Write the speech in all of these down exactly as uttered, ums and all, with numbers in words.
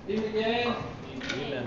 Evening again. Amen.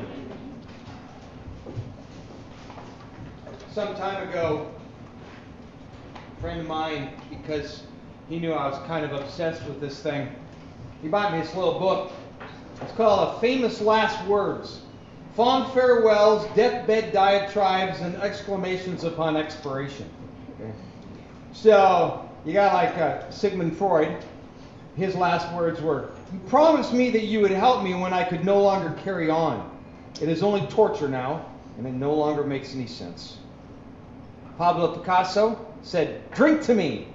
Some time ago, a friend of mine, because he knew I was kind of obsessed with this thing, he bought me this little book. It's called A Famous Last Words. Fond farewells, deathbed diatribes, and exclamations upon expiration. Okay. So, you got like uh, Sigmund Freud. His last words were, "You promised me that you would help me when I could no longer carry on. It is only torture now, and it no longer makes any sense." Pablo Picasso said, "Drink to me."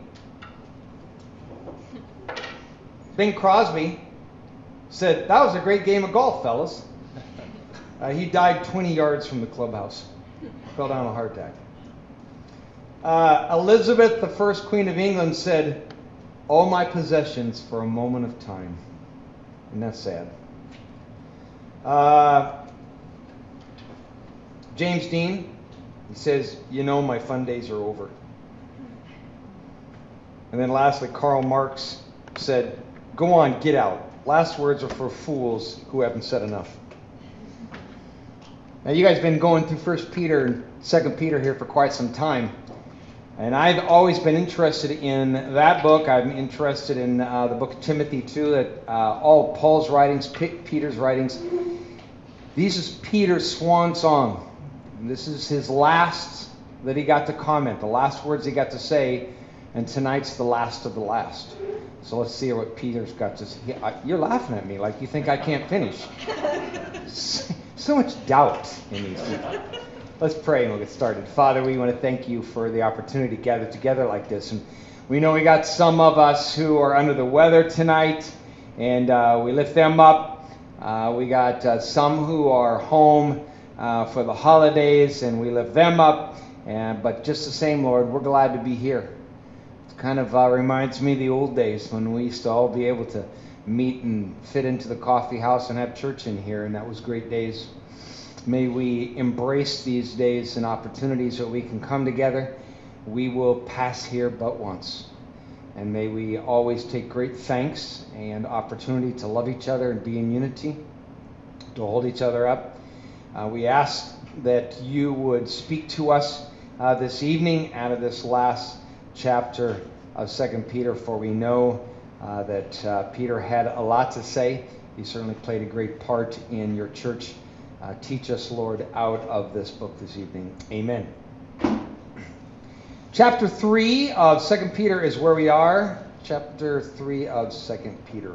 Bing Crosby said, "That was a great game of golf, fellas." Uh, he died twenty yards from the clubhouse. Fell down a heart attack. Uh, Elizabeth, the first Queen of England, said, "All my possessions for a moment of time." And that's sad. Uh, James Dean, he says, "You know, my fun days are over." And then lastly, Karl Marx said, "Go on, get out. Last words are for fools who haven't said enough." Now, you guys have been going through First Peter and Second Peter here for quite some time. And I've always been interested in that book. I'm interested in uh, the book of Timothy too, that uh, all Paul's writings, P- Peter's writings. This is Peter's swan song. And this is his last that he got to comment, the last words he got to say, and tonight's the last of the last. So let's see what Peter's got to say. You're laughing at me like you think I can't finish. So much doubt in these people. Let's pray and we'll get started. Father, we want to thank you for the opportunity to gather together like this. And we know we got some of us who are under the weather tonight, and uh, we lift them up. Uh, we got uh, some who are home uh, for the holidays, and we lift them up. And but just the same, Lord, we're glad to be here. It kind of uh, reminds me of the old days when we used to all be able to meet and fit into the coffee house and have church in here, and that was great days. May we embrace these days and opportunities that we can come together. We will pass here but once. And may we always take great thanks and opportunity to love each other and be in unity, to hold each other up. Uh, we ask that you would speak to us uh, this evening out of this last chapter of Second Peter, for we know uh, that uh, Peter had a lot to say. He certainly played a great part in your church. Uh, teach us, Lord, out of this book this evening. Amen. Chapter three of Second Peter is where we are. Chapter three of Second Peter.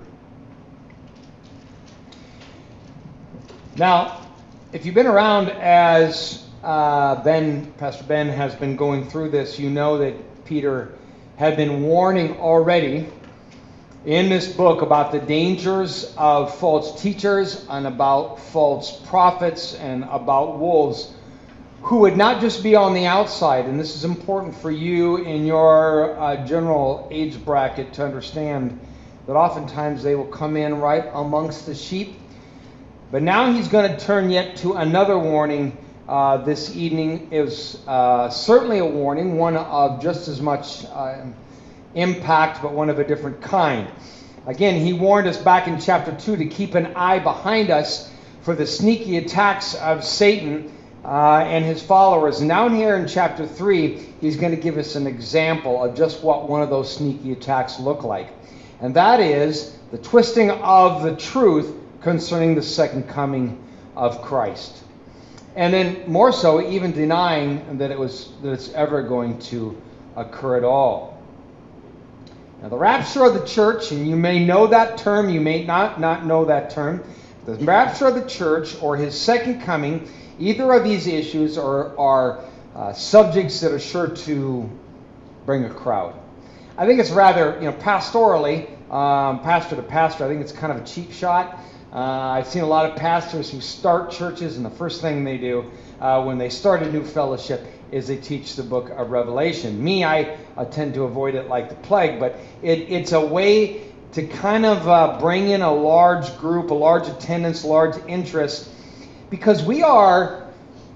Now, if you've been around as uh, Ben, Pastor Ben has been going through this, you know that Peter had been warning already in this book about the dangers of false teachers and about false prophets and about wolves who would not just be on the outside. And this is important for you in your uh, general age bracket to understand that oftentimes they will come in right amongst the sheep. But now he's going to turn yet to another warning uh, this evening. It was uh, certainly a warning, one of just as much uh, impact, but one of a different kind. Again, he warned us back in chapter two to keep an eye behind us for the sneaky attacks of Satan uh, and his followers. And down here in chapter three, he's going to give us an example of just what one of those sneaky attacks look like. And that is the twisting of the truth concerning the second coming of Christ. And then more so, even denying that it was that it's ever going to occur at all. Now, the rapture of the church, and you may know that term, you may not not know that term. The rapture of the church or his second coming, either of these issues are, are uh, subjects that are sure to bring a crowd. I think it's rather, you know, pastorally, um, pastor to pastor, I think it's kind of a cheap shot. Uh, I've seen a lot of pastors who start churches, and the first thing they do uh, when they start a new fellowship is they teach the book of Revelation. Me, I uh, tend to avoid it like the plague, but it, it's a way to kind of uh, bring in a large group, a large attendance, large interest, because we are,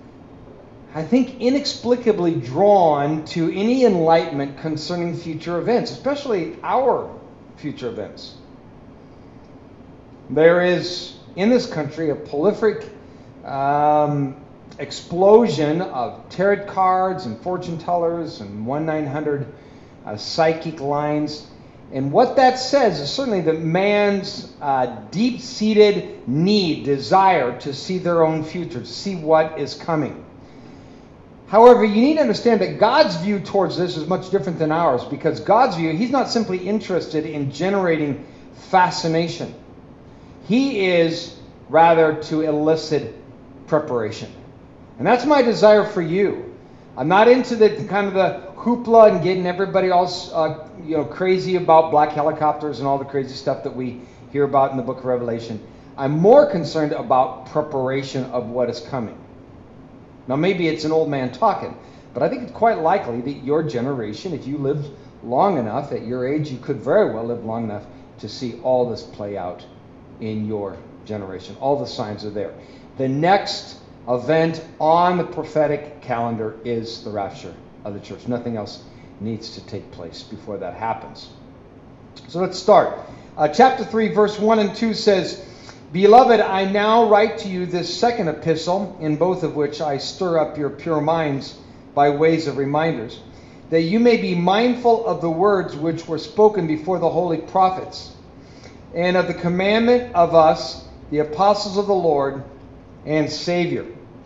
I think, inexplicably drawn to any enlightenment concerning future events, especially our future events. There is in this country a prolific um, explosion of tarot cards and fortune tellers and one nine hundred uh, psychic lines. And what that says is certainly that man's uh, deep-seated need, desire to see their own future, to see what is coming. However, you need to understand that God's view towards this is much different than ours, because God's view, he's not simply interested in generating fascination. He is rather to elicit preparation. And that's my desire for you. I'm not into the kind of the hoopla and getting everybody else uh, you know, crazy about black helicopters and all the crazy stuff that we hear about in the book of Revelation. I'm more concerned about preparation of what is coming. Now, maybe it's an old man talking, but I think it's quite likely that your generation, if you lived long enough, at your age, you could very well live long enough to see all this play out in your generation. All the signs are there. The next event on the prophetic calendar is the rapture of the church. Nothing else needs to take place before that happens. So let's start. Uh, chapter three, verse one and two says, Beloved, I now write to you this second epistle, in both of which I stir up your pure minds by ways of reminders, that you may be mindful of the words which were spoken before the holy prophets, and of the commandment of us, the apostles of the Lord and Savior.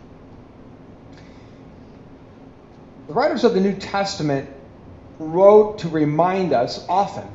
The writers of the New Testament wrote to remind us often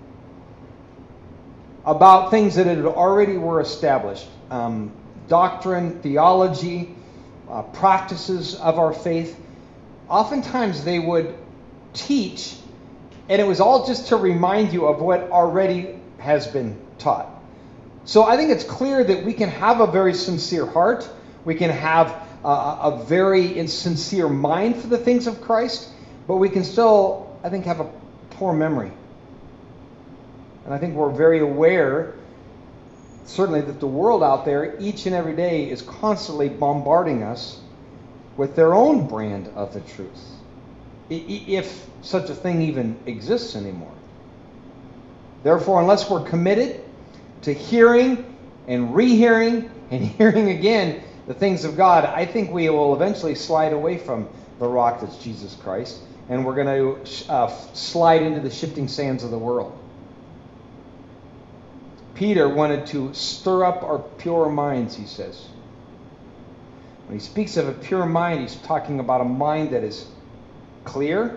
about things that had already were established. Um, doctrine, theology, uh, practices of our faith. Oftentimes they would teach, and it was all just to remind you of what already has been taught. So I think it's clear that we can have a very sincere heart. We can have a, a very sincere mind for the things of Christ, but we can still, I think, have a poor memory. And I think we're very aware, certainly, that the world out there each and every day is constantly bombarding us with their own brand of the truth, if such a thing even exists anymore. Therefore, unless we're committed to hearing and rehearing and hearing again the things of God, I think we will eventually slide away from the rock that's Jesus Christ, and we're going to uh, slide into the shifting sands of the world. Peter wanted to stir up our pure minds, he says. When he speaks of a pure mind, he's talking about a mind that is clear,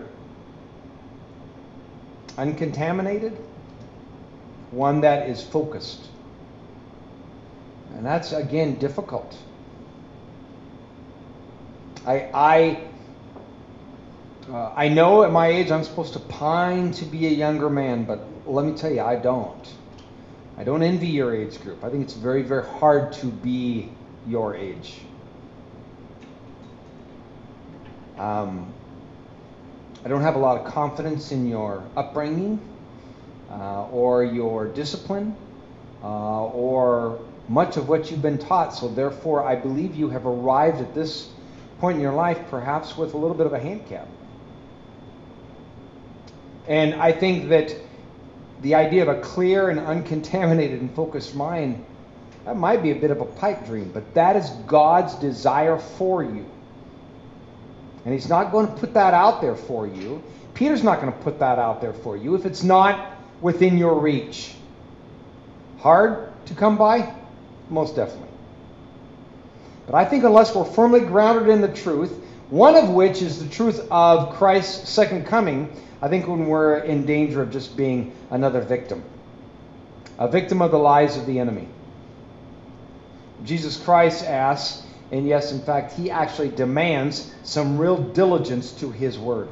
uncontaminated, one that is focused. And that's, again, difficult. I I uh, I know at my age I'm supposed to pine to be a younger man, but let me tell you, I don't. I don't envy your age group. I think it's very, very hard to be your age. Um, I don't have a lot of confidence in your upbringing uh, or your discipline uh, or much of what you've been taught. So therefore, I believe you have arrived at this point in your life perhaps with a little bit of a handicap. And I think that the idea of a clear and uncontaminated and focused mind, that might be a bit of a pipe dream, but that is God's desire for you. And he's not going to put that out there for you. Peter's not going to put that out there for you if it's not within your reach. Hard to come by? Most definitely. But I think unless we're firmly grounded in the truth, one of which is the truth of Christ's second coming, I think when we're in danger of just being another victim. A victim of the lies of the enemy. Jesus Christ asks, and yes, in fact, he actually demands some real diligence to his word.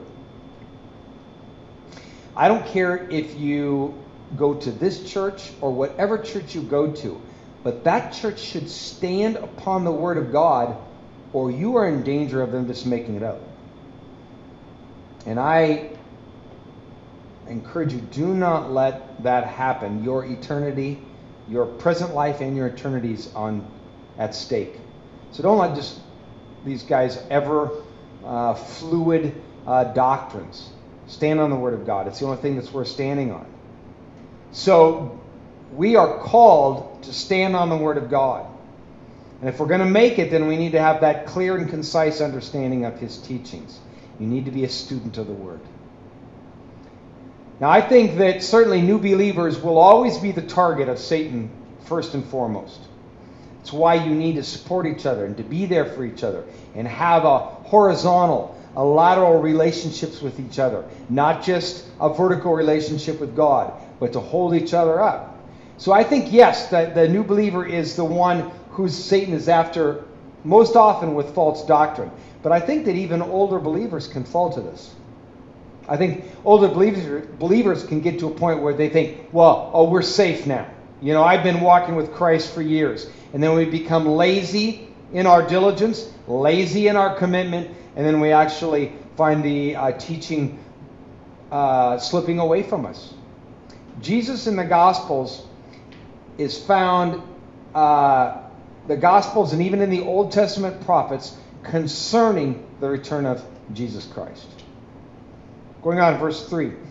I don't care if you go to this church or whatever church you go to, but that church should stand upon the word of God, or you are in danger of them just making it up. And I encourage you, do not let that happen. Your eternity, your present life and your eternity is on at stake. So don't let just these guys ever uh, fluid uh, doctrines. Stand on the word of God. It's the only thing that's worth standing on. So we are called to stand on the Word of God. And if we're going to make it, then we need to have that clear and concise understanding of His teachings. You need to be a student of the Word. Now, I think that certainly new believers will always be the target of Satan first and foremost. It's why you need to support each other and to be there for each other and have a horizontal, a lateral relationships with each other. Not just a vertical relationship with God, but to hold each other up. So I think, yes, that the new believer is the one who Satan is after most often with false doctrine. But I think that even older believers can fall to this. I think older believers, believers can get to a point where they think, well, oh, we're safe now. You know, I've been walking with Christ for years. And then we become lazy in our diligence, lazy in our commitment, and then we actually find the uh, teaching uh, slipping away from us. Jesus in the Gospels is found, uh, the Gospels and even in the Old Testament prophets, concerning the return of Jesus Christ. Going on, verse three. It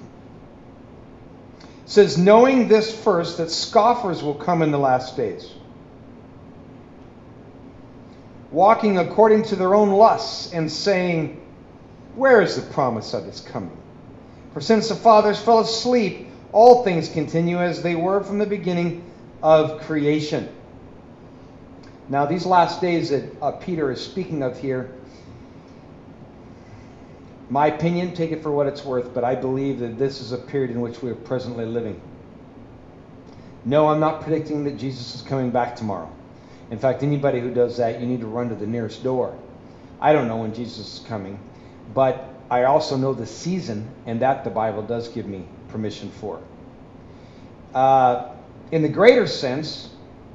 says, knowing this first, that scoffers will come in the last days, walking according to their own lusts, and saying, where is the promise of his coming? For since the fathers fell asleep, all things continue as they were from the beginning of creation. Now, these last days that uh, Peter is speaking of here, my opinion, take it for what it's worth, but I believe that this is a period in which we are presently living. No, I'm not predicting that Jesus is coming back tomorrow. In fact, anybody who does that, you need to run to the nearest door. I don't know when Jesus is coming, but I also know the season, and that the Bible does give me permission for. Uh, in the greater sense,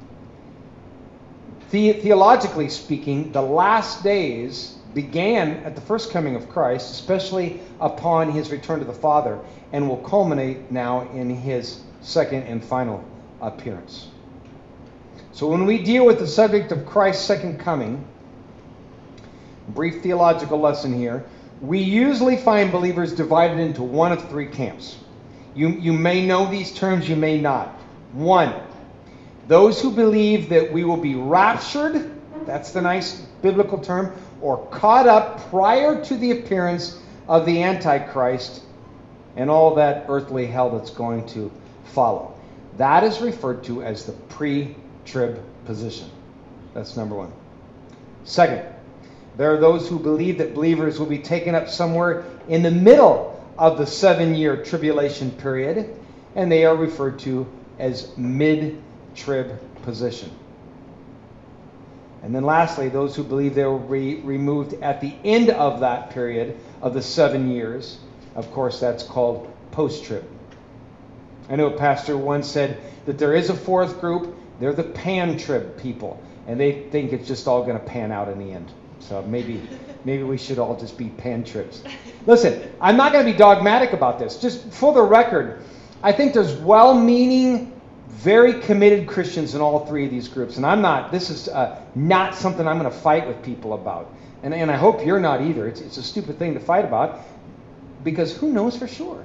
the- theologically speaking, the last days began at the first coming of Christ, especially upon his return to the Father, and will culminate now in his second and final appearance. So when we deal with the subject of Christ's second coming, brief theological lesson here, we usually find believers divided into one of three camps. You, you may know these terms, you may not. One, those who believe that we will be raptured, that's the nice biblical term, or caught up prior to the appearance of the Antichrist and all that earthly hell that's going to follow. That is referred to as the pre-trib position. That's number one. Second, there are those who believe that believers will be taken up somewhere in the middle of the seven-year tribulation period, and they are referred to as mid-trib position. And then lastly, those who believe they will be removed at the end of that period of the seven years. Of course, that's called post-trib. I know a pastor once said that there is a fourth group. They're the pan-trib people. And they think it's just all going to pan out in the end. So maybe maybe we should all just be pan-tribs. Listen, I'm not going to be dogmatic about this. Just for the record, I think there's well-meaning, very committed Christians in all three of these groups. And I'm not, this is uh, not something I'm going to fight with people about. And, and I hope you're not either. It's, it's a stupid thing to fight about because who knows for sure?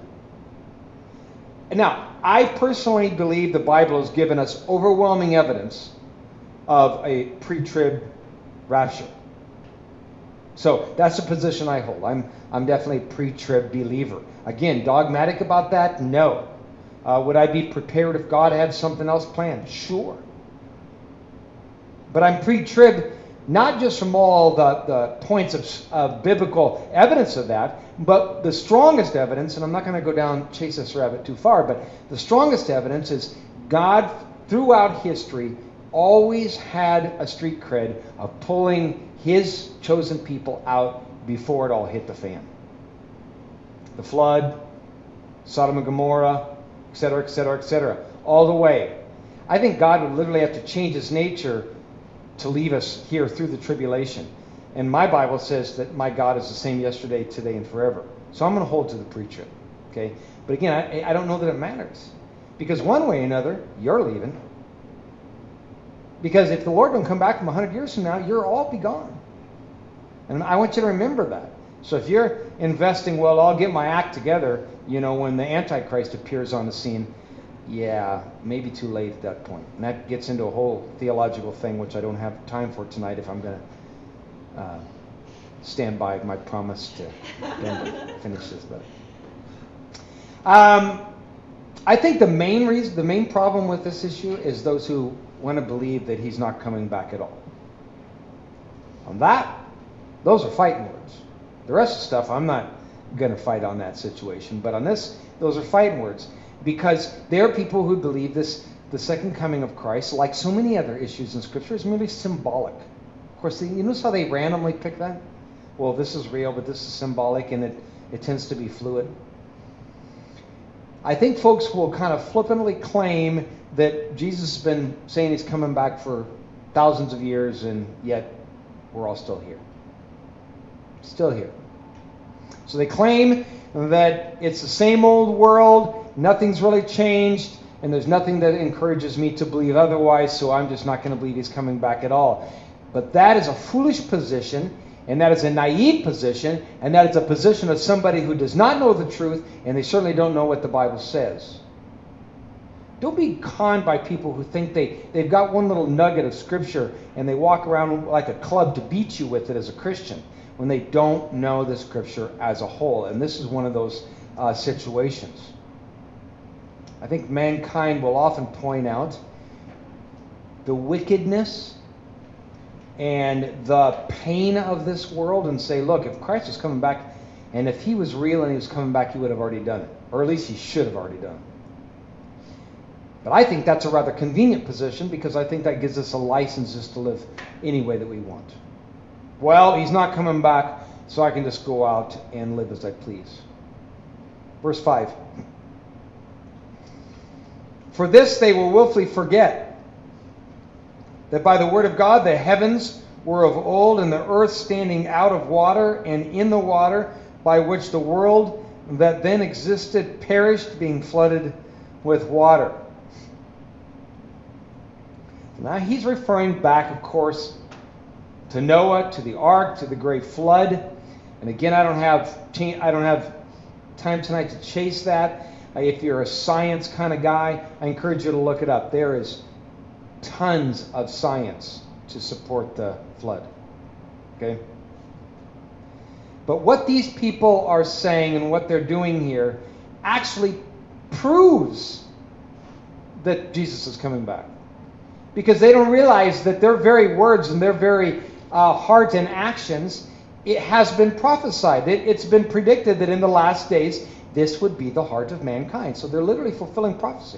Now, I personally believe the Bible has given us overwhelming evidence of a pre-trib rapture. So that's the position I hold. I'm, I'm definitely a pre-trib believer. Again, dogmatic about that? No. Uh, would I be prepared if God had something else planned? Sure. But I'm pre-trib not just from all the, the points of, of biblical evidence of that, but the strongest evidence, and I'm not going to go down, chase this rabbit too far, but the strongest evidence is God, throughout history, always had a street cred of pulling his chosen people out before it all hit the fan. The flood, Sodom and Gomorrah, et cetera, et cetera, et cetera, all the way. I think God would literally have to change his nature to leave us here through the tribulation. And my Bible says that my God is the same yesterday, today, and forever. So I'm going to hold to the pre-trib. Okay? But again, I, I don't know that it matters. Because one way or another, you're leaving. Because if the Lord don't come back from one hundred years from now, you're all be gone. And I want you to remember that. So if you're investing, well, I'll get my act together, you know, when the Antichrist appears on the scene, yeah, maybe too late at that point. And that gets into a whole theological thing, which I don't have time for tonight if I'm going to uh, stand by my promise to finish this. But um, I think the main reason, the main problem with this issue is those who want to believe that he's not coming back at all. On that, those are fighting words. The rest of the stuff, I'm not going to fight on that situation. But on this, those are fighting words. Because there are people who believe this, the second coming of Christ, like so many other issues in Scripture, is merely symbolic. Of course, you notice how they randomly pick that? Well, this is real, but this is symbolic, and it, it tends to be fluid. I think folks will kind of flippantly claim that Jesus has been saying he's coming back for thousands of years, and yet we're all still here. Still here. So they claim that it's the same old world, nothing's really changed, and there's nothing that encourages me to believe otherwise, so I'm just not going to believe he's coming back at all. But that is a foolish position, and that is a naive position, and that is a position of somebody who does not know the truth, and they certainly don't know what the Bible says. Don't be conned by people who think they, they've got one little nugget of Scripture, and they walk around like a club to beat you with it as a Christian, when they don't know the Scripture as a whole. And this is one of those uh, situations. I think mankind will often point out the wickedness and the pain of this world and say, look, if Christ is coming back, and if he was real and he was coming back, he would have already done it. Or at least he should have already done it. But I think that's a rather convenient position, because I think that gives us a license just to live any way that we want. Well, he's not coming back, so I can just go out and live as I please. Verse five. For this they will willfully forget, that by the word of God the heavens were of old, and the earth standing out of water and in the water, by which the world that then existed perished, being flooded with water. Now he's referring back, of course, to Noah, to the ark, to the great flood. And again, I don't have I don't have time tonight to chase that. If you're a science kind of guy, I encourage you to look it up. There is tons of science to support the flood. Okay? But what these people are saying and what they're doing here actually proves that Jesus is coming back. Because they don't realize that their very words and their very uh, heart and actions, it has been prophesied. It, it's been predicted that in the last days, this would be the heart of mankind. So they're literally fulfilling prophecy.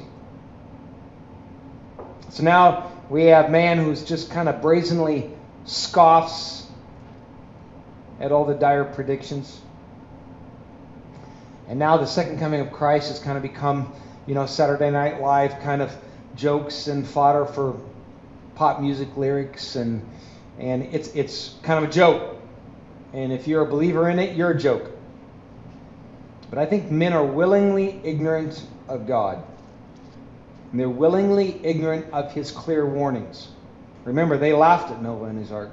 So now we have man who's just kind of brazenly scoffs at all the dire predictions. And now the second coming of Christ has kind of become, you know, Saturday Night Live kind of jokes and fodder for pop music lyrics, and and it's it's kind of a joke. And if you're a believer in it, you're a joke. But I think men are willingly ignorant of God. And they're willingly ignorant of his clear warnings. Remember, they laughed at Noah and his ark.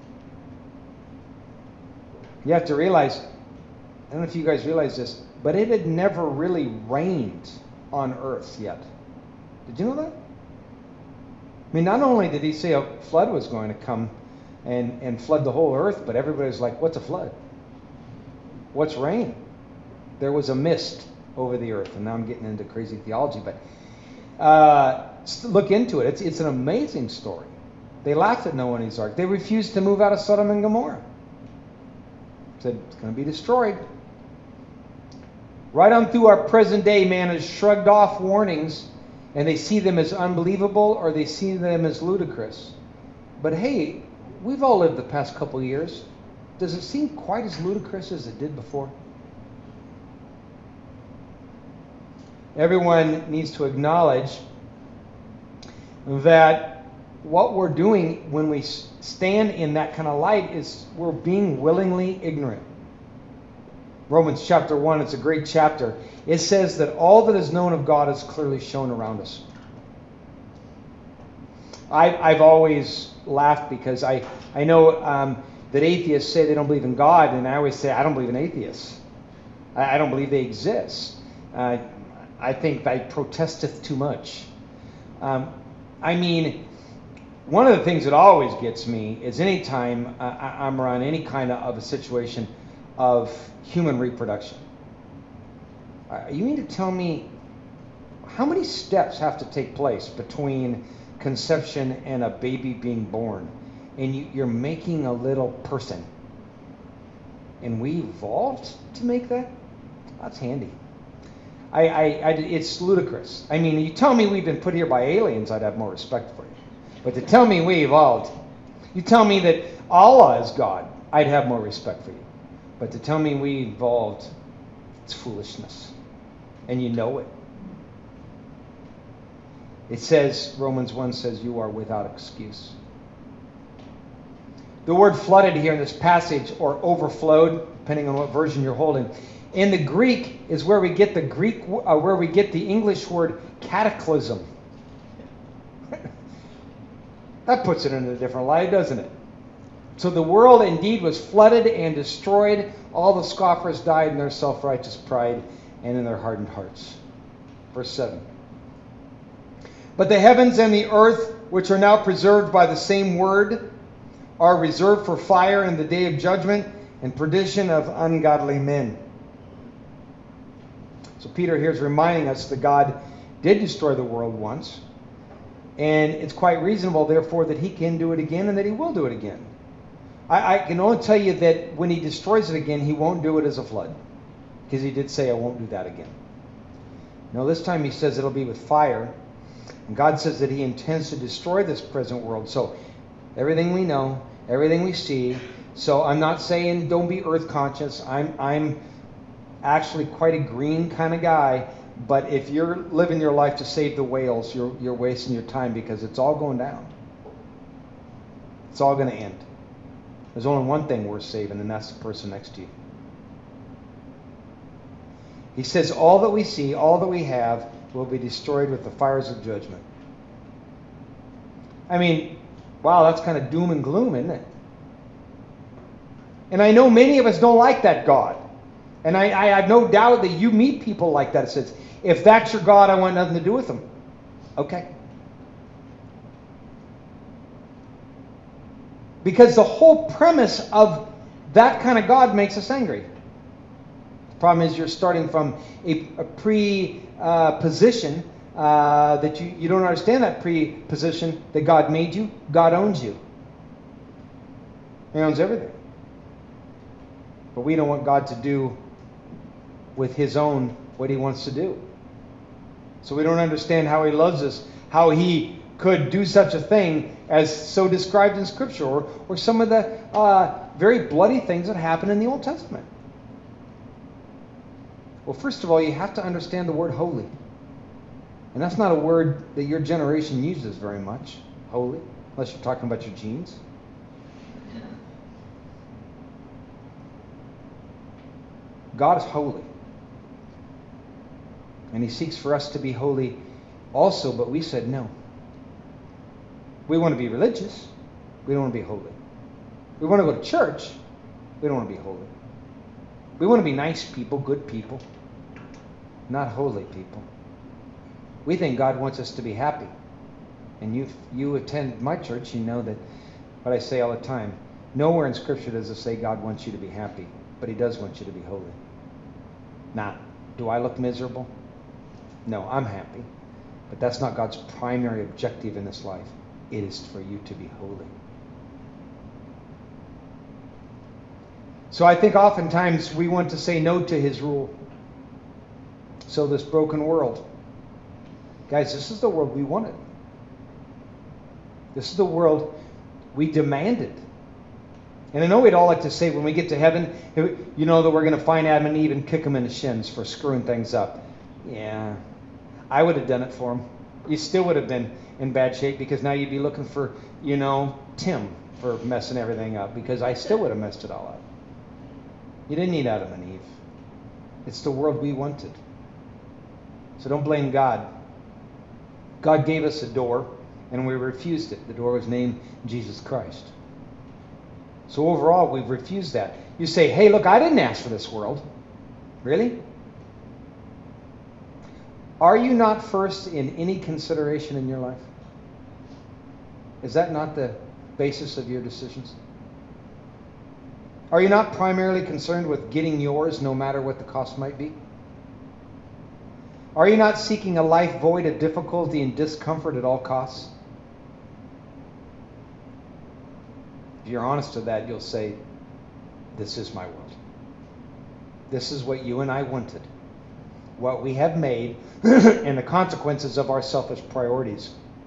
You have to realize, I don't know if you guys realize this, but it had never really rained on earth yet. Did you know that? I mean, not only did he say a flood was going to come and, and flood the whole earth, but everybody's like, what's a flood? What's rain? There was a mist over the earth. And now I'm getting into crazy theology, but uh, look into it. It's, it's an amazing story. They laughed at Noah and his ark. They refused to move out of Sodom and Gomorrah. Said it's going to be destroyed. Right on through our present day, man has shrugged off warnings, and they see them as unbelievable or they see them as ludicrous. But hey, we've all lived the past couple years. Does it seem quite as ludicrous as it did before? Everyone needs to acknowledge that what we're doing when we stand in that kind of light is we're being willingly ignorant. Romans chapter one, it's a great chapter. It says that all that is known of God is clearly shown around us. I, I've always laughed because I, I know um, that atheists say they don't believe in God, and I always say I don't believe in atheists. I, I don't believe they exist. Uh, I think thy protesteth too much. Um, I mean, one of the things that always gets me is anytime uh, I'm around any kind of a situation of human reproduction. Uh, you mean to tell me how many steps have to take place between conception and a baby being born? And you, you're making a little person. And we evolved to make that? That's handy. I, I, I, it's ludicrous. I mean, you tell me we've been put here by aliens, I'd have more respect for you. But to tell me we evolved, you tell me that Allah is God, I'd have more respect for you. But to tell me we evolved, it's foolishness. And you know it. It says, Romans one says, you are without excuse. The word flooded here in this passage, or overflowed, depending on what version you're holding, in the Greek is where we get the Greek, uh, where we get the English word cataclysm. That puts it in a different light, doesn't it? So the world indeed was flooded and destroyed. All the scoffers died in their self-righteous pride and in their hardened hearts. Verse seven. But the heavens and the earth, which are now preserved by the same word, are reserved for fire in the day of judgment and perdition of ungodly men. So Peter here is reminding us that God did destroy the world once, and it's quite reasonable, therefore, that he can do it again and that he will do it again. I, I can only tell you that when he destroys it again, he won't do it as a flood, because he did say, I won't do that again. No, this time he says it'll be with fire, and God says that he intends to destroy this present world. So everything we know, everything we see. So I'm not saying don't be earth conscious. I'm I'm actually quite a green kind of guy. But if you're living your life to save the whales, you're you're wasting your time, because it's all going down. It's all going to end. There's only one thing worth saving, and that's the person next to you. He says all that we see, all that we have, will be destroyed with the fires of judgment. I mean, wow, that's kind of doom and gloom, isn't it? And I know many of us don't like that God. And I, I have no doubt that you meet people like that. It says, if that's your God, I want nothing to do with them. Okay. Because the whole premise of that kind of God makes us angry. The problem is you're starting from a, a pre-position uh, uh, that you, you don't understand that pre-position that God made you. God owns you. He owns everything. But we don't want God to do with his own what he wants to do. So we don't understand how he loves us, how he could do such a thing as so described in Scripture, or, or some of the uh, very bloody things that happen in the Old Testament. Well, first of all, you have to understand the word holy. And that's not a word that your generation uses very much, holy, unless you're talking about your genes. God is holy. And he seeks for us to be holy also, but we said no. We want to be religious. We don't want to be holy. We want to go to church. We don't want to be holy. We want to be nice people, good people, not holy people. We think God wants us to be happy. And you you attend my church, you know that what I say all the time. Nowhere in Scripture does it say God wants you to be happy, but he does want you to be holy. Now, do I look miserable? No, I'm happy. But that's not God's primary objective in this life. It is for you to be holy. So I think oftentimes we want to say no to his rule. So this broken world. Guys, this is the world we wanted. This is the world we demanded. And I know we'd all like to say when we get to heaven, you know that we're going to find Adam and Eve and kick them in the shins for screwing things up. Yeah, I would have done it for them. You still would have been in bad shape, because now you'd be looking for, you know, Tim for messing everything up, because I still would have messed it all up. You didn't need Adam and Eve. It's the world we wanted. So don't blame God. God gave us a door, and we refused it. The door was named Jesus Christ. So overall, we've refused that. You say, hey, look, I didn't ask for this world. Really? Are you not first in any consideration in your life? Is that not the basis of your decisions? Are you not primarily concerned with getting yours no matter what the cost might be? Are you not seeking a life void of difficulty and discomfort at all costs? If you're honest with that, you'll say, this is my world. This is what you and I wanted. What we have made and the consequences of our selfish priorities.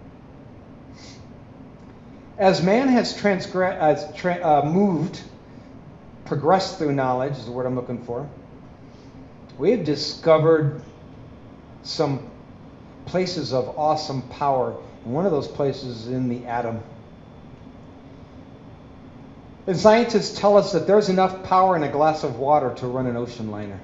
As man has transgressed, as tra- uh, moved, progressed through knowledge is the word I'm looking for, we have discovered some places of awesome power. And one of those places is in the atom. And scientists tell us that there's enough power in a glass of water to run an ocean liner.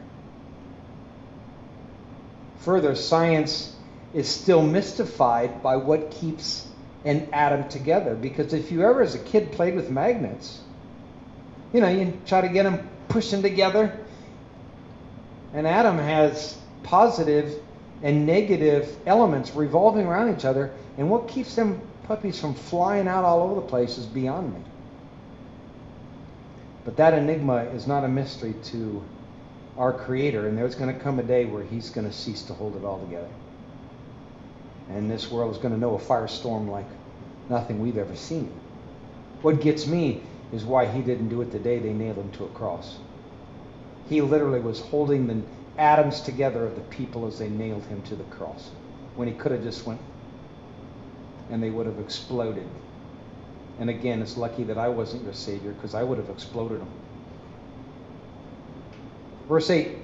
Further, science is still mystified by what keeps an atom together. Because if you ever as a kid played with magnets, you know, you try to get them pushed them together. An atom has positive and negative elements revolving around each other, and what keeps them puppies from flying out all over the place is beyond me. But that enigma is not a mystery to our Creator, and there's going to come a day where He's going to cease to hold it all together. And this world is going to know a firestorm like nothing we've ever seen. What gets me is why He didn't do it the day they nailed Him to a cross. He literally was holding the atoms together of the people as they nailed Him to the cross, when He could have just went and they would have exploded. And again, it's lucky that I wasn't your Savior, because I would have exploded them. Verse eight.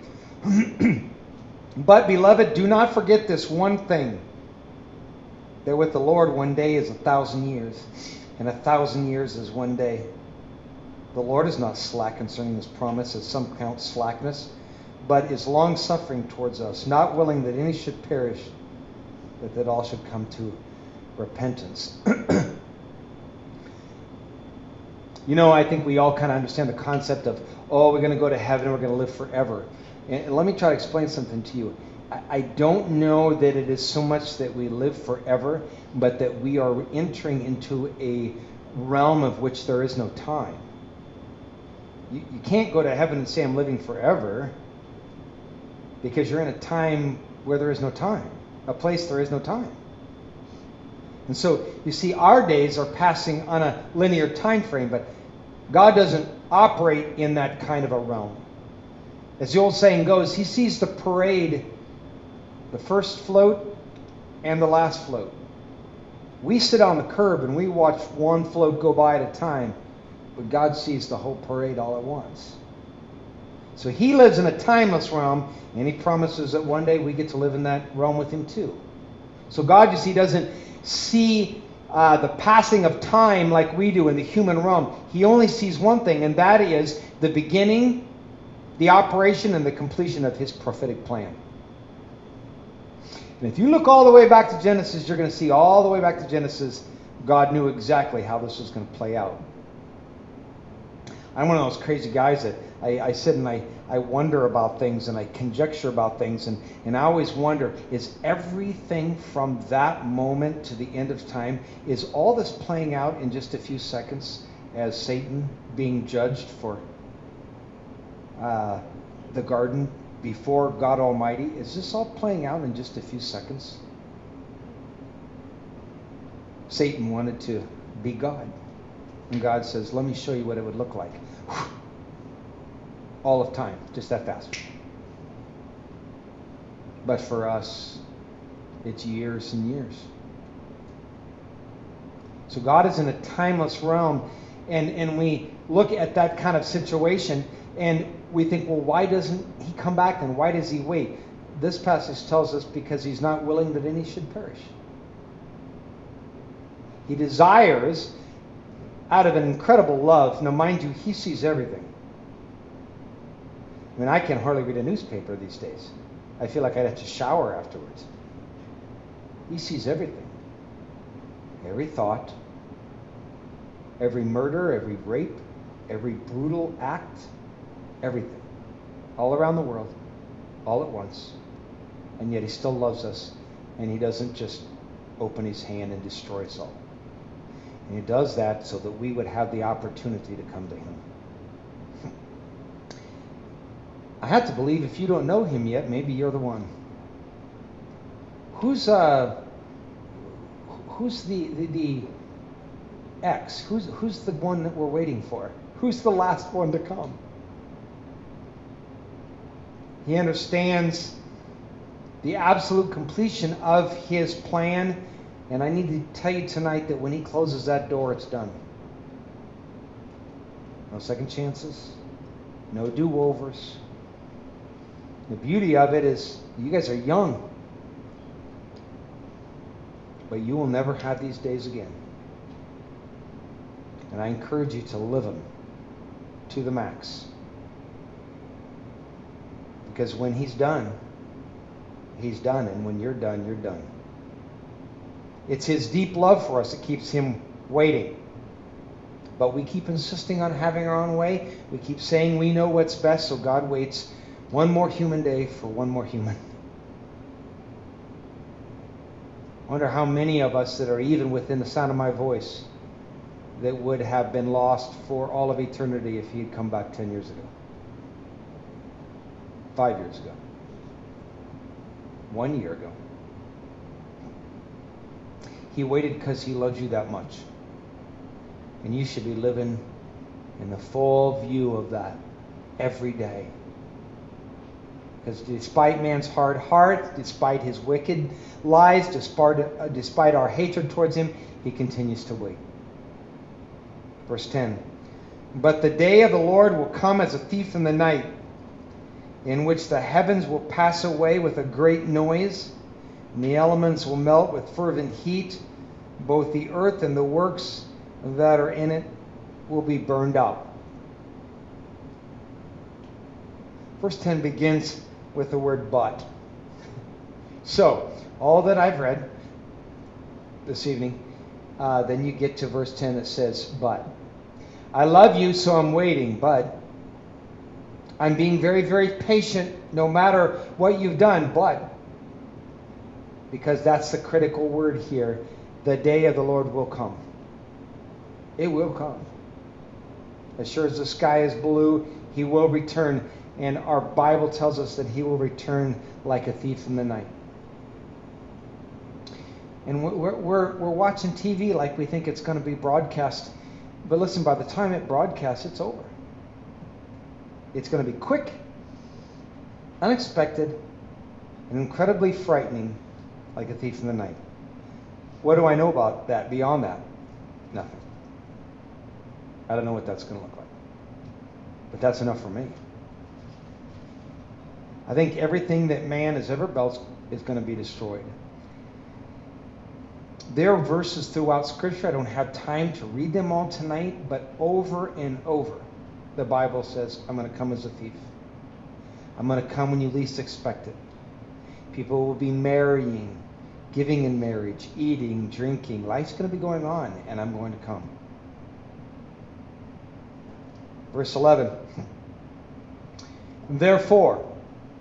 But, beloved, do not forget this one thing, that with the Lord one day is a thousand years, and a thousand years is one day. The Lord is not slack concerning His promise, as some count slackness, but is long-suffering towards us, not willing that any should perish, but that all should come to repentance. You know, I think we all kind of understand the concept of, oh, we're going to go to heaven, we're going to live forever. And let me try to explain something to you. I don't know that it is so much that we live forever, but that we are entering into a realm of which there is no time. You, you can't go to heaven and say, I'm living forever, because you're in a time where there is no time, a place there is no time. And so, you see, our days are passing on a linear time frame, but God doesn't operate in that kind of a realm. As the old saying goes, He sees the parade, the first float and the last float. We sit on the curb and we watch one float go by at a time, but God sees the whole parade all at once. So He lives in a timeless realm, and He promises that one day we get to live in that realm with Him too. So God, you see, doesn't see uh, the passing of time like we do in the human realm. He only sees one thing, and that is the beginning, the operation, and the completion of His prophetic plan. And if you look all the way back to Genesis, you're going to see all the way back to Genesis, God knew exactly how this was going to play out. I'm one of those crazy guys that I, I sit and I, I wonder about things and I conjecture about things, and, and I always wonder, is everything from that moment to the end of time, is all this playing out in just a few seconds as Satan being judged for uh, the garden before God Almighty? Is this all playing out in just a few seconds? Satan wanted to be God. And God says, let me show you what it would look like. All of time, just that fast. But for us, it's years and years. So God is in a timeless realm, and, and we look at that kind of situation, and we think, well, why doesn't He come back, and why does He wait? This passage tells us because He's not willing that any should perish. He desires, out of an incredible love, now mind you, He sees everything. I mean, I can hardly read a newspaper these days. I feel like I'd have to shower afterwards. He sees everything. Every thought, every murder, every rape, every brutal act, everything. All around the world, all at once. And yet he still loves us, and he doesn't just open his hand and destroy us all. And he does that so that we would have the opportunity to come to him. I have to believe if you don't know him yet, maybe you're the one. Who's uh who's the the, the X? Who's who's the one that we're waiting for? Who's the last one to come? He understands the absolute completion of his plan, and I need to tell you tonight that when he closes that door, it's done. No second chances, no do-overs. The beauty of it is you guys are young, but you will never have these days again. And I encourage you to live them to the max. Because when he's done, he's done. And when you're done, you're done. It's his deep love for us that keeps him waiting. But we keep insisting on having our own way. We keep saying we know what's best, so God waits one more human day for one more human. I wonder how many of us that are even within the sound of my voice that would have been lost for all of eternity if he had come back ten years ago. Five years ago. One year ago. He waited because he loves you that much. And you should be living in the full view of that every day. Because despite man's hard heart, despite his wicked lies, despite, uh, despite our hatred towards him, he continues to wait. Verse ten. But the day of the Lord will come as a thief in the night, in which the heavens will pass away with a great noise, and the elements will melt with fervent heat. Both the earth and the works that are in it will be burned up. Verse ten begins with the word but. So, all that I've read this evening, uh, then you get to verse ten that says, but. I love you, so I'm waiting, but. I'm being very, very patient no matter what you've done, but. Because that's the critical word here. The day of the Lord will come. It will come. As sure as the sky is blue, he will return. And our Bible tells us that he will return like a thief in the night. And we're, we're, we're watching T V like we think it's going to be broadcast. But listen, by the time it broadcasts, it's over. It's going to be quick, unexpected, and incredibly frightening like a thief in the night. What do I know about that beyond that? Nothing. I don't know what that's going to look like. But that's enough for me. I think everything that man has ever built is going to be destroyed. There are verses throughout Scripture, I don't have time to read them all tonight, but over and over, the Bible says, I'm going to come as a thief. I'm going to come when you least expect it. People will be marrying, giving in marriage, eating, drinking. Life's going to be going on, and I'm going to come. Verse eleven. Therefore,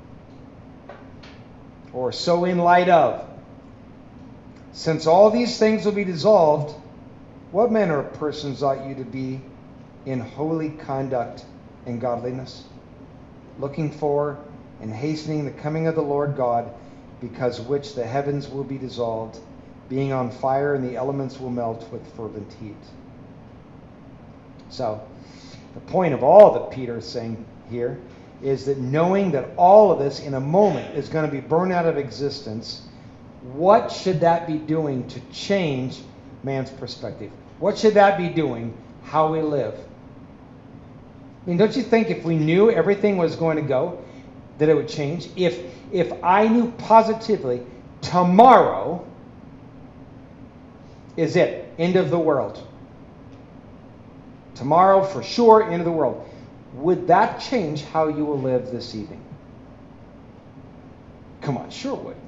or so in light of, since all these things will be dissolved, what manner of persons ought you to be in holy conduct and godliness, looking for and hastening the coming of the Lord God, because which the heavens will be dissolved, being on fire, and the elements will melt with fervent heat. So, the point of all that Peter is saying here is that knowing that all of this in a moment is going to be burned out of existence, what should that be doing to change man's perspective? What should that be doing how we live? I mean, don't you think if we knew everything was going to go, that it would change? If if I knew positively tomorrow is it, end of the world. Tomorrow for sure, end of the world. Would that change how you will live this evening? Come on, sure would.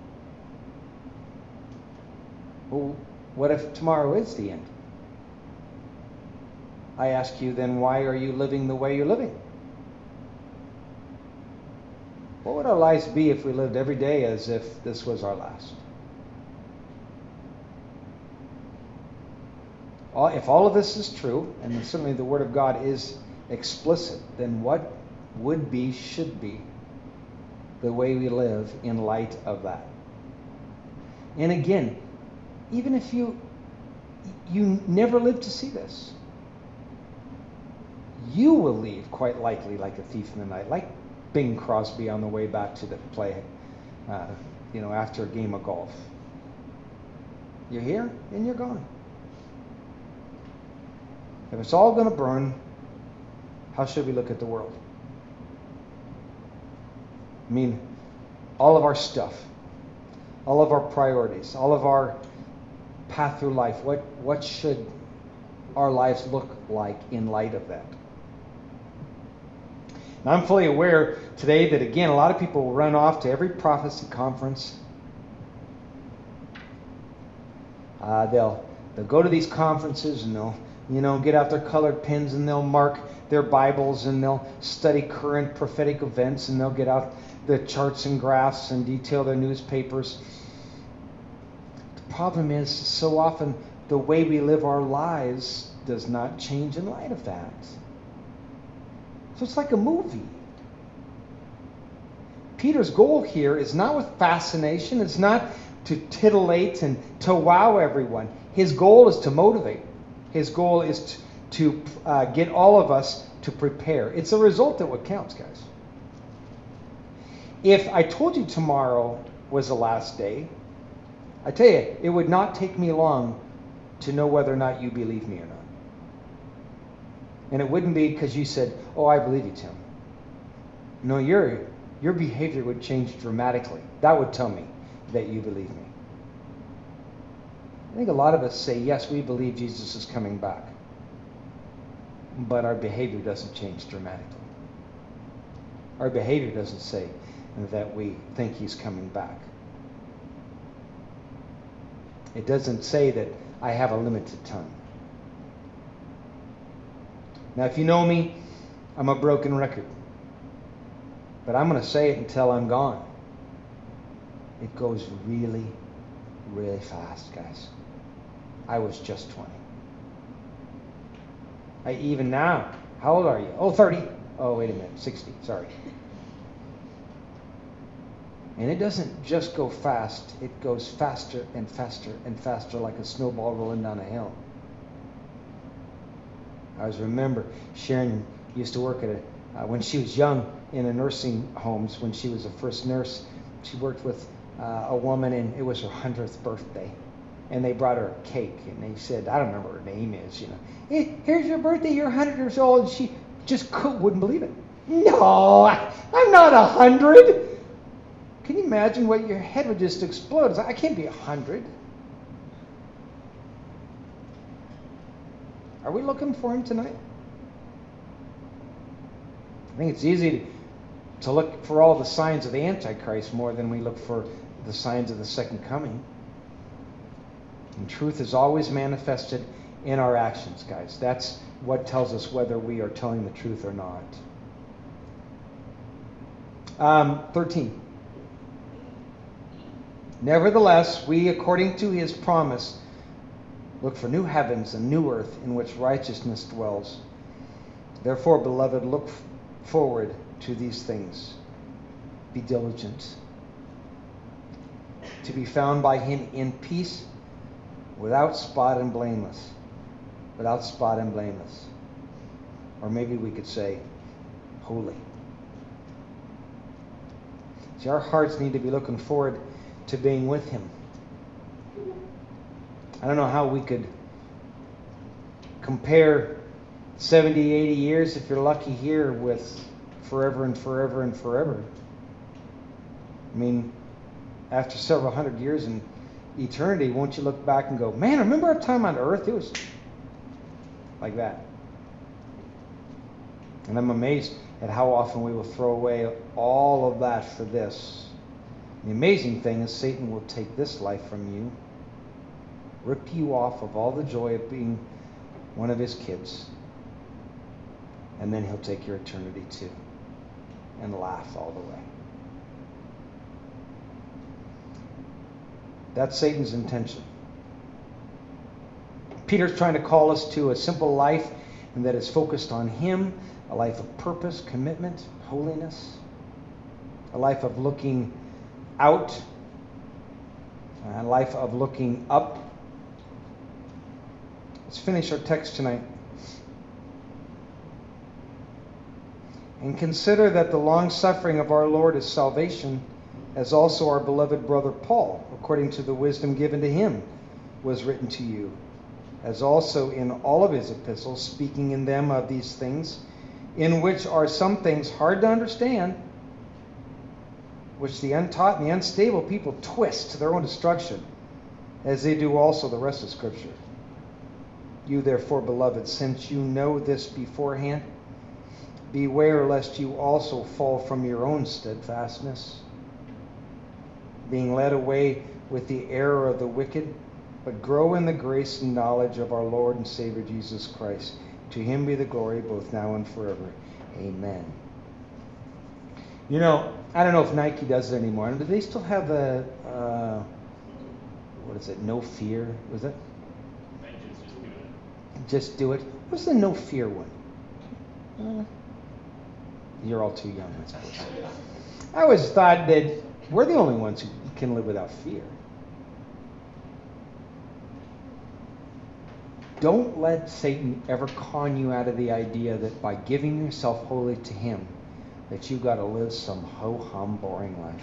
Well, what if tomorrow is the end? I ask you then, why are you living the way you're living? What would our lives be if we lived every day as if this was our last? All, if all of this is true, and certainly the Word of God is explicit, then what would be, should be, the way we live in light of that? And again, even if you you never live to see this, you will leave quite likely like a thief in the night, like Bing Crosby on the way back to the play, uh, you know, after a game of golf. You're here and you're gone. If it's all going to burn, how should we look at the world? I mean, all of our stuff, all of our priorities, all of our path through life, what, what should our lives look like in light of that? Now, I'm fully aware today that, again, a lot of people will run off to every prophecy conference. Uh, they'll they'll go to these conferences and they'll, you know, get out their colored pens and they'll mark their Bibles and they'll study current prophetic events and they'll get out the charts and graphs and detail their newspapers. The problem is, so often the way we live our lives does not change in light of that. So it's like a movie. Peter's goal here is not with fascination. It's not to titillate and to wow everyone. His goal is to motivate. His goal is to, to uh, get all of us to prepare. It's a result that what counts, guys. If I told you tomorrow was the last day, I tell you, it would not take me long to know whether or not you believe me or not. And it wouldn't be because you said, oh, I believe you, Tim. No, your, your behavior would change dramatically. That would tell me that you believe me. I think a lot of us say, yes, we believe Jesus is coming back. But our behavior doesn't change dramatically. Our behavior doesn't say that we think he's coming back. It doesn't say that I have a limited time. Now, if you know me, I'm a broken record. But I'm going to say it until I'm gone. It goes really, really fast, guys. I was just twenty. I, even now, how old are you? Oh, thirty. Oh, wait a minute, sixty, sorry. And it doesn't just go fast. It goes faster and faster and faster like a snowball rolling down a hill. I always remember Sharon used to work at a, uh, when she was young in a nursing homes, when she was a first nurse, she worked with uh, a woman and it was her hundredth birthday. And they brought her a cake and they said, I don't remember what her name is, you know. Hey, here's your birthday, you're one hundred years old. And she just could, wouldn't believe it. No, I, I'm not one hundred. Can you imagine what your head would just explode? It's like, I can't be one hundred. Are we looking for him tonight? I think it's easy to, to look for all the signs of the Antichrist more than we look for the signs of the second coming. And truth is always manifested in our actions, guys. That's what tells us whether we are telling the truth or not. Um, thirteen. Nevertheless, we, according to his promise, look for new heavens and new earth in which righteousness dwells. Therefore, beloved, look f- forward to these things. Be diligent to be found by him in peace, without spot and blameless. Without spot and blameless. Or maybe we could say, holy. See, our hearts need to be looking forward to being with him. I don't know how we could compare seventy, eighty years, if you're lucky here, with forever and forever and forever. I mean, after several hundred years in eternity, won't you look back and go, man, remember our time on earth? It was like that. And I'm amazed at how often we will throw away all of that for this. The amazing thing is Satan will take this life from you, rip you off of all the joy of being one of his kids, and then he'll take your eternity too and laugh all the way. That's Satan's intention. Peter's trying to call us to a simple life, and that is focused on him, a life of purpose, commitment, holiness, a life of looking out, a life of looking up. Let's finish our text tonight. And consider that the long suffering of our Lord is salvation, as also our beloved brother Paul, according to the wisdom given to him, was written to you, as also in all of his epistles, speaking in them of these things, in which are some things hard to understand, which the untaught and the unstable people twist to their own destruction, as they do also the rest of Scripture. You therefore, beloved, since you know this beforehand, beware lest you also fall from your own steadfastness, being led away with the error of the wicked, but grow in the grace and knowledge of our Lord and Savior Jesus Christ. To him be the glory both now and forever. Amen. You know, I don't know if Nike does it anymore. Do they still have a, uh, what is it, no fear? Was it? Just do it. Just do it. What's the no fear one? Uh, you're all too young, I suppose. I always thought that we're the only ones who can live without fear. Don't let Satan ever con you out of the idea that by giving yourself wholly to him, that you got to live some ho-hum boring life.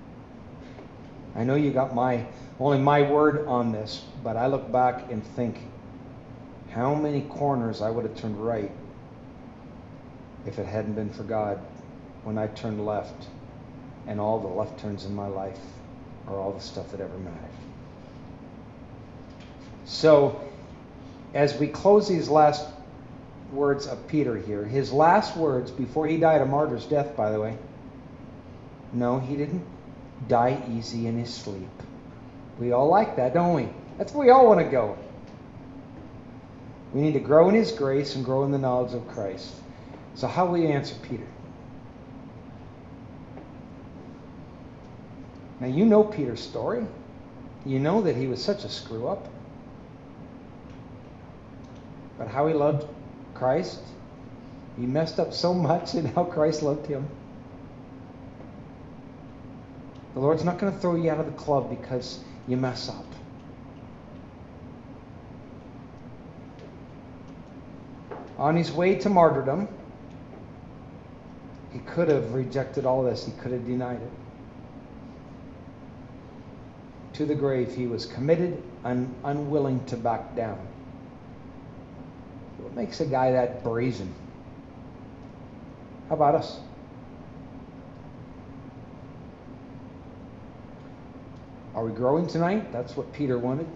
I know you got my only my word on this, but I look back and think how many corners I would have turned right if it hadn't been for God when I turned left, and all the left turns in my life are all the stuff that ever mattered. So, as we close these last words of Peter here, his last words before he died a martyr's death, by the way, no, he didn't die easy in his sleep. We all like that, don't we? That's where we all want to go. We need to grow in his grace and grow in the knowledge of Christ. So how will you answer Peter? Now, you know Peter's story. You know that he was such a screw-up. But how he loved Christ, he messed up so much, and how Christ loved him. The Lord's not going to throw you out of the club because you mess up. On his way to martyrdom, he could have rejected all this. He could have denied it. To the grave, he was committed and unwilling to back down. What makes a guy that brazen? How about us? Are we growing tonight? That's what Peter wanted.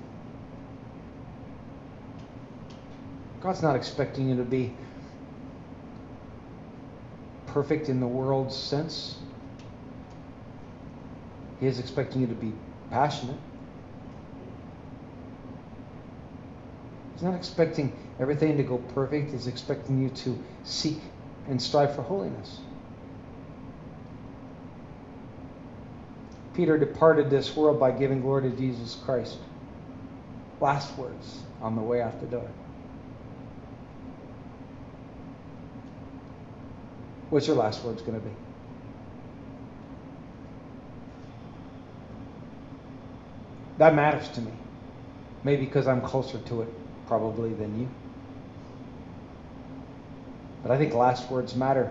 God's not expecting you to be perfect in the world's sense. He is expecting you to be passionate. He's not expecting everything to go perfect. He's expecting you to seek and strive for holiness. Peter departed this world by giving glory to Jesus Christ. Last words on the way out the door. What's your last words going to be? That matters to me. Maybe because I'm closer to it probably than you. But I think last words matter.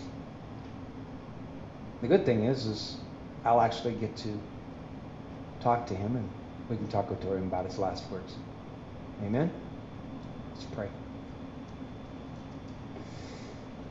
The good thing is, is I'll actually get to talk to him, and we can talk to him about his last words. Amen? Let's pray.